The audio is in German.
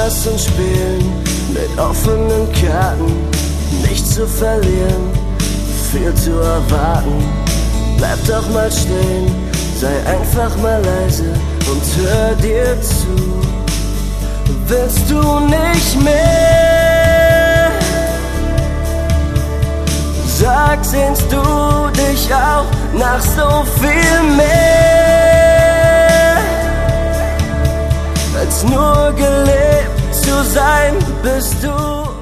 lass uns spielen mit offenen Karten. Nichts zu verlieren, viel zu erwarten. Bleib doch mal stehen, sei einfach mal leise und hör dir zu. Willst du nicht mehr? Sag, sehnst du dich auch nach so viel mehr, als nur gelebt zu sein? Bist du